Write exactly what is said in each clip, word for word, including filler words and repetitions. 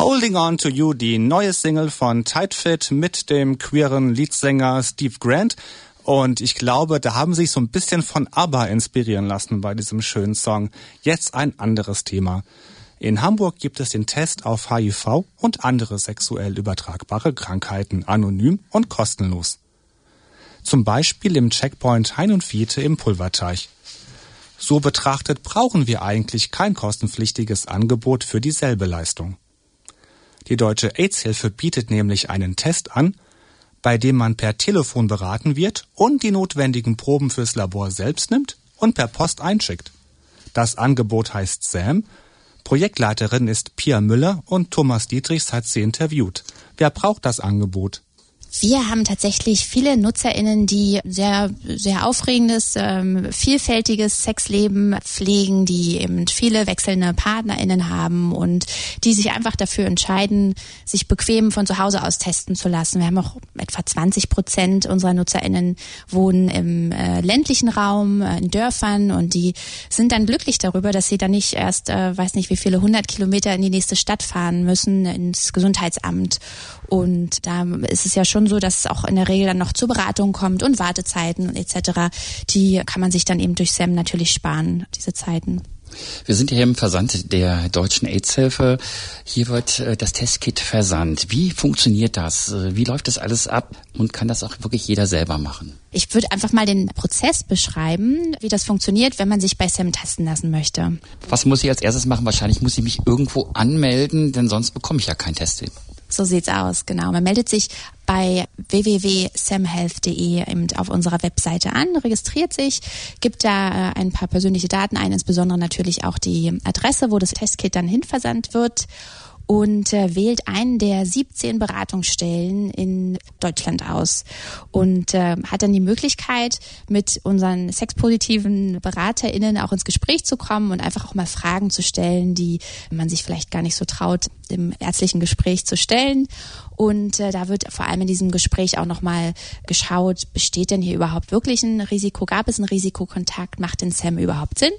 Holding On To You, die neue Single von Tight Fit mit dem queeren Leadsänger Steve Grant. Und ich glaube, da haben sie sich so ein bisschen von ABBA inspirieren lassen bei diesem schönen Song. Jetzt ein anderes Thema. In Hamburg gibt es den Test auf H I V und andere sexuell übertragbare Krankheiten anonym und kostenlos. Zum Beispiel im Checkpoint Hein und Viete im Pulverteich. So betrachtet brauchen wir eigentlich kein kostenpflichtiges Angebot für dieselbe Leistung. Die Deutsche AIDS-Hilfe bietet nämlich einen Test an, bei dem man per Telefon beraten wird und die notwendigen Proben fürs Labor selbst nimmt und per Post einschickt. Das Angebot heißt Sam. Projektleiterin ist Pia Müller und Thomas Dietrichs hat sie interviewt. Wer braucht das Angebot? Wir haben tatsächlich viele NutzerInnen, die sehr, sehr aufregendes, ähm, vielfältiges Sexleben pflegen, die eben viele wechselnde PartnerInnen haben und die sich einfach dafür entscheiden, sich bequem von zu Hause aus testen zu lassen. Wir haben auch etwa zwanzig Prozent unserer NutzerInnen wohnen im äh, ländlichen Raum, äh, in Dörfern, und die sind dann glücklich darüber, dass sie dann nicht erst, äh, weiß nicht wie viele hundert Kilometer in die nächste Stadt fahren müssen, ins Gesundheitsamt. Und da ist es ja schon so, dass es auch in der Regel dann noch zur Beratung kommt und Wartezeiten und et cetera. Die kann man sich dann eben durch Sam natürlich sparen, diese Zeiten. Wir sind ja hier im Versand der Deutschen AIDS-Hilfe. Hier wird äh, das Testkit versandt. Wie funktioniert das? Wie läuft das alles ab? Und kann das auch wirklich jeder selber machen? Ich würde einfach mal den Prozess beschreiben, wie das funktioniert, wenn man sich bei Sam testen lassen möchte. Was muss ich als erstes machen? Wahrscheinlich muss ich mich irgendwo anmelden, denn sonst bekomme ich ja kein Testkit. So sieht's aus, genau. Man meldet sich bei w w w punkt samhealth punkt d e eben auf unserer Webseite an, registriert sich, gibt da äh, ein paar persönliche Daten ein, insbesondere natürlich auch die Adresse, wo das Testkit dann hinversandt wird, und äh, wählt einen der siebzehn Beratungsstellen in Deutschland aus und äh, hat dann die Möglichkeit, mit unseren sexpositiven BeraterInnen auch ins Gespräch zu kommen und einfach auch mal Fragen zu stellen, die man sich vielleicht gar nicht so traut, im ärztlichen Gespräch zu stellen. Und äh, da wird vor allem in diesem Gespräch auch nochmal geschaut, besteht denn hier überhaupt wirklich ein Risiko? Gab es einen Risikokontakt? Macht denn Sam überhaupt Sinn?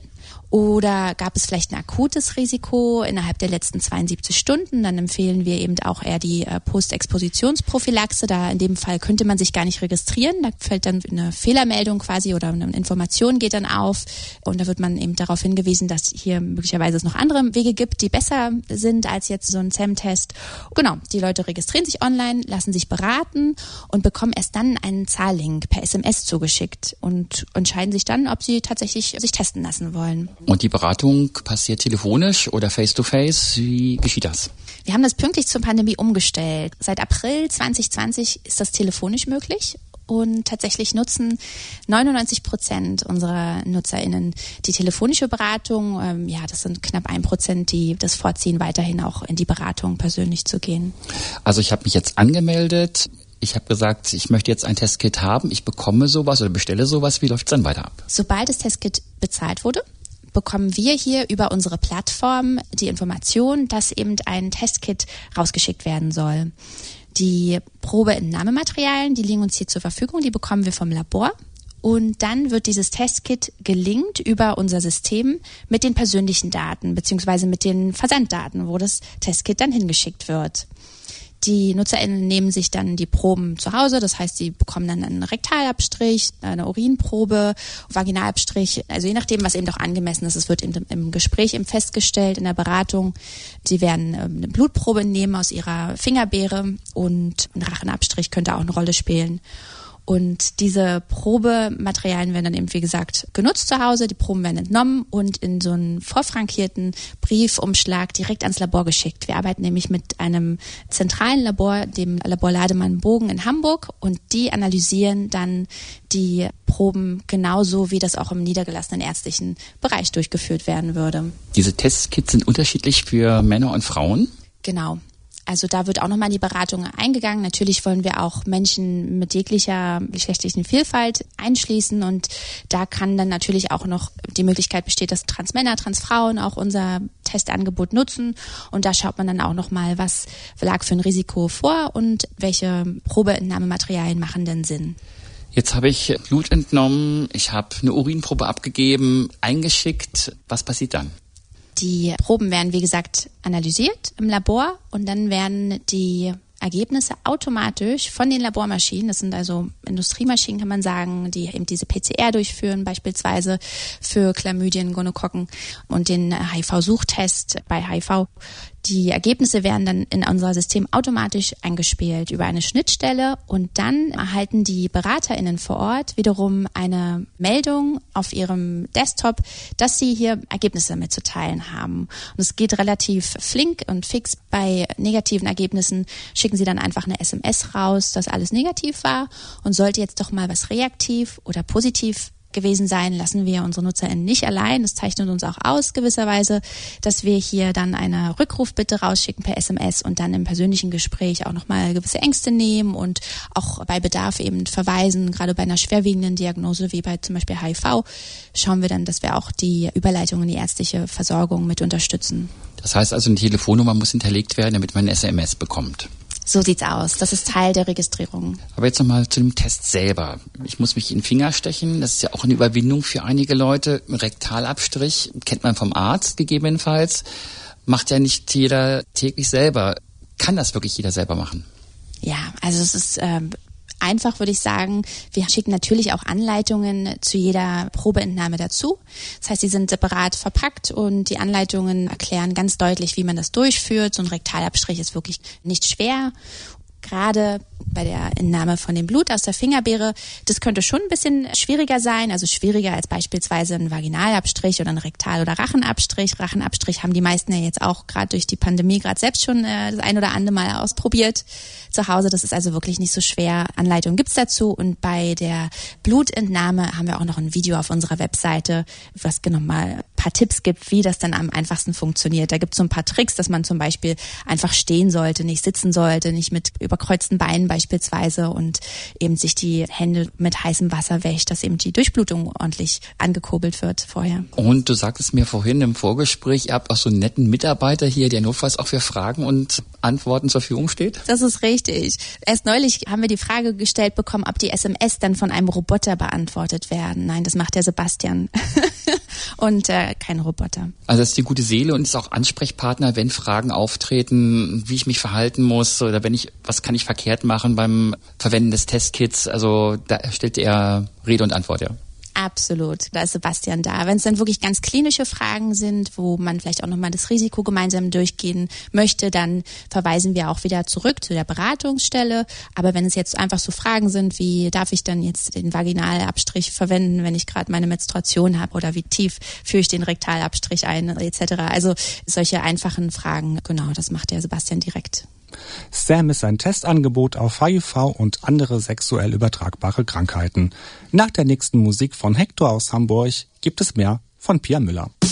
Oder gab es vielleicht ein akutes Risiko innerhalb der letzten zweiundsiebzig Stunden? Dann empfehlen wir eben auch eher die äh, Postexpositionsprophylaxe. Da in dem Fall könnte man sich gar nicht registrieren. Da fällt dann eine Fehlermeldung quasi oder eine Information geht dann auf. Und da wird man eben darauf hingewiesen, dass hier möglicherweise es noch andere Wege gibt, die besser sind als jetzt so ein Sam-Test. Genau, die Leute registrieren sich online, lassen sich beraten und bekommen erst dann einen Zahllink per S M S zugeschickt und entscheiden sich dann, ob sie tatsächlich sich testen lassen wollen. Und die Beratung passiert telefonisch oder face-to-face? Wie geschieht das? Wir haben das pünktlich zur Pandemie umgestellt. Seit April zwanzig zwanzig ist das telefonisch möglich. Und tatsächlich nutzen neunundneunzig Prozent unserer NutzerInnen die telefonische Beratung. Ähm, ja, das sind knapp ein Prozent, die das vorziehen, weiterhin auch in die Beratung persönlich zu gehen. Also ich habe mich jetzt angemeldet. Ich habe gesagt, ich möchte jetzt ein Testkit haben. Ich bekomme sowas oder bestelle sowas. Wie läuft es dann weiter ab? Sobald das Testkit bezahlt wurde, bekommen wir hier über unsere Plattform die Information, dass eben ein Testkit rausgeschickt werden soll. Die Probeentnahmematerialien, die liegen uns hier zur Verfügung, die bekommen wir vom Labor. Und dann wird dieses Testkit gelinkt über unser System mit den persönlichen Daten beziehungsweise mit den Versanddaten, wo das Testkit dann hingeschickt wird. Die NutzerInnen nehmen sich dann die Proben zu Hause, das heißt, sie bekommen dann einen Rektalabstrich, eine Urinprobe, Vaginalabstrich, also je nachdem, was eben doch angemessen ist. Es wird im, im Gespräch eben festgestellt, in der Beratung. Sie werden ähm, eine Blutprobe nehmen aus ihrer Fingerbeere und ein Rachenabstrich könnte auch eine Rolle spielen. Und diese Probematerialien werden dann eben, wie gesagt, genutzt zu Hause. Die Proben werden entnommen und in so einen vorfrankierten Briefumschlag direkt ans Labor geschickt. Wir arbeiten nämlich mit einem zentralen Labor, dem Labor Lademann-Bogen in Hamburg. Und die analysieren dann die Proben genauso, wie das auch im niedergelassenen ärztlichen Bereich durchgeführt werden würde. Diese Testkits sind unterschiedlich für Männer und Frauen? Genau. Also da wird auch nochmal in die Beratung eingegangen. Natürlich wollen wir auch Menschen mit jeglicher geschlechtlichen Vielfalt einschließen und da kann dann natürlich auch noch die Möglichkeit besteht, dass Transmänner, Transfrauen auch unser Testangebot nutzen und da schaut man dann auch nochmal, was lag für ein Risiko vor und welche Probeentnahmematerialien machen denn Sinn. Jetzt habe ich Blut entnommen, ich habe eine Urinprobe abgegeben, eingeschickt. Was passiert dann? Die Proben werden, wie gesagt, analysiert im Labor und dann werden die Ergebnisse automatisch von den Labormaschinen, das sind also Industriemaschinen, kann man sagen, die eben diese P C R durchführen, beispielsweise für Chlamydien, Gonokokken und den H I V-Suchtest bei H I V. Die Ergebnisse werden dann in unser System automatisch eingespielt über eine Schnittstelle und dann erhalten die BeraterInnen vor Ort wiederum eine Meldung auf ihrem Desktop, dass sie hier Ergebnisse mitzuteilen haben. Und es geht relativ flink und fix. Bei negativen Ergebnissen schicken sie dann einfach eine S M S raus, dass alles negativ war, und sollte jetzt doch mal was reaktiv oder positiv gewesen sein, lassen wir unsere NutzerInnen nicht allein. Das zeichnet uns auch aus gewisserweise, dass wir hier dann eine Rückrufbitte rausschicken per S M S und dann im persönlichen Gespräch auch nochmal gewisse Ängste nehmen und auch bei Bedarf eben verweisen. Gerade bei einer schwerwiegenden Diagnose wie bei zum Beispiel H I V schauen wir dann, dass wir auch die Überleitung in die ärztliche Versorgung mit unterstützen. Das heißt also, eine Telefonnummer muss hinterlegt werden, damit man ein S M S bekommt. So sieht's aus. Das ist Teil der Registrierung. Aber jetzt nochmal zu dem Test selber. Ich muss mich in den Finger stechen. Das ist ja auch eine Überwindung für einige Leute. Rektalabstrich kennt man vom Arzt gegebenenfalls. Macht ja nicht jeder täglich selber. Kann das wirklich jeder selber machen? Ja, also es ist äh, einfach, würde ich sagen. Wir schicken natürlich auch Anleitungen zu jeder Probeentnahme dazu. Das heißt, die sind separat verpackt und die Anleitungen erklären ganz deutlich, wie man das durchführt. So ein Rektalabstrich ist wirklich nicht schwer. Gerade bei der Entnahme von dem Blut aus der Fingerbeere, das könnte schon ein bisschen schwieriger sein, also schwieriger als beispielsweise ein Vaginalabstrich oder ein Rektal- oder Rachenabstrich. Rachenabstrich haben die meisten ja jetzt auch gerade durch die Pandemie gerade selbst schon äh, das ein oder andere Mal ausprobiert zu Hause. Das ist also wirklich nicht so schwer. Anleitungen gibt's dazu, und bei der Blutentnahme haben wir auch noch ein Video auf unserer Webseite, was genau mal ein paar Tipps gibt, wie das dann am einfachsten funktioniert. Da gibt's so ein paar Tricks, dass man zum Beispiel einfach stehen sollte, nicht sitzen sollte, nicht mit überkreuzten Beinen beispielsweise, und eben sich die Hände mit heißem Wasser wäscht, dass eben die Durchblutung ordentlich angekurbelt wird vorher. Und du sagtest mir vorhin im Vorgespräch, ihr habt auch so einen netten Mitarbeiter hier, der notfalls auch für Fragen und Antworten zur Verfügung steht? Das ist richtig. Erst neulich haben wir die Frage gestellt bekommen, ob die S M S dann von einem Roboter beantwortet werden. Nein, das macht der Sebastian und äh, kein Roboter. Also das ist die gute Seele und ist auch Ansprechpartner, wenn Fragen auftreten, wie ich mich verhalten muss oder wenn ich, was kann ich verkehrt machen beim Verwenden des Testkits. Also da stellt er Rede und Antwort, ja. Absolut, da ist Sebastian da. Wenn es dann wirklich ganz klinische Fragen sind, wo man vielleicht auch nochmal das Risiko gemeinsam durchgehen möchte, dann verweisen wir auch wieder zurück zu der Beratungsstelle. Aber wenn es jetzt einfach so Fragen sind, wie darf ich dann jetzt den Vaginalabstrich verwenden, wenn ich gerade meine Menstruation habe, oder wie tief führe ich den Rektalabstrich ein, et cetera. Also solche einfachen Fragen, genau, das macht der Sebastian direkt. Sam ist ein Testangebot auf H I V und andere sexuell übertragbare Krankheiten. Nach der nächsten Musik von Hector aus Hamburg gibt es mehr von Pia Müller.